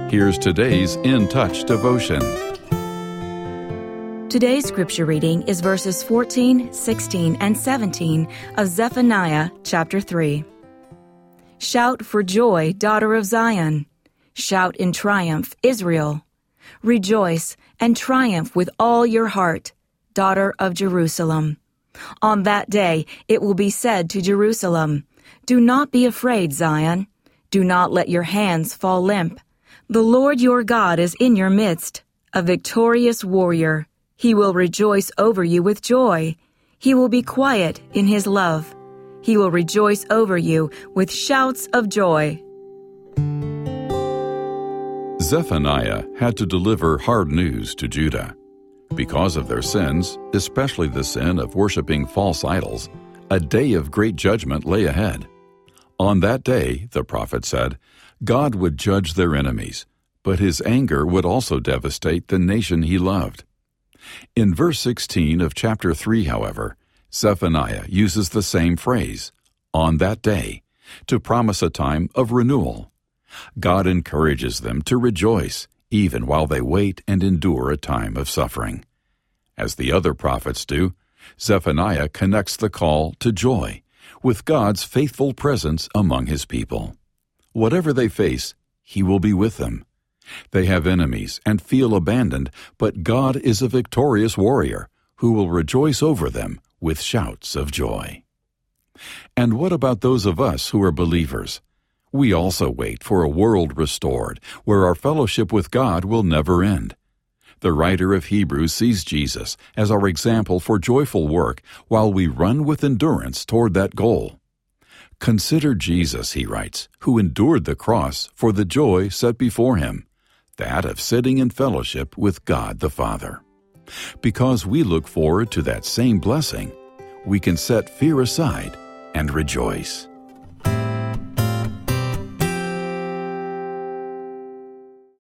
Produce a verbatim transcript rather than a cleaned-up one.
Here's today's In Touch devotion. Today's scripture reading is verses fourteen, sixteen, and seventeen of Zephaniah chapter three. Shout for joy, daughter of Zion. Shout in triumph, Israel. Rejoice and triumph with all your heart, daughter of Jerusalem. On that day it will be said to Jerusalem, do not be afraid, Zion. Do not let your hands fall limp. The Lord your God is in your midst, a victorious warrior. He will rejoice over you with joy. He will be quiet in his love. He will rejoice over you with shouts of joy. Zephaniah had to deliver hard news to Judah. Because of their sins, especially the sin of worshiping false idols, a day of great judgment lay ahead. On that day, the prophet said, God would judge their enemies, but his anger would also devastate the nation he loved. In verse sixteen of chapter three, however, Zephaniah uses the same phrase, on that day, to promise a time of renewal. God encourages them to rejoice, even while they wait and endure a time of suffering. As the other prophets do, Zephaniah connects the call to joy with God's faithful presence among his people. Whatever they face, he will be with them. They have enemies and feel abandoned, but God is a victorious warrior who will rejoice over them with shouts of joy. And what about those of us who are believers? We also wait for a world restored, where our fellowship with God will never end. The writer of Hebrews sees Jesus as our example for joyful work while we run with endurance toward that goal. Consider Jesus, he writes, who endured the cross for the joy set before him, that of sitting in fellowship with God the Father. Because we look forward to that same blessing, we can set fear aside and rejoice.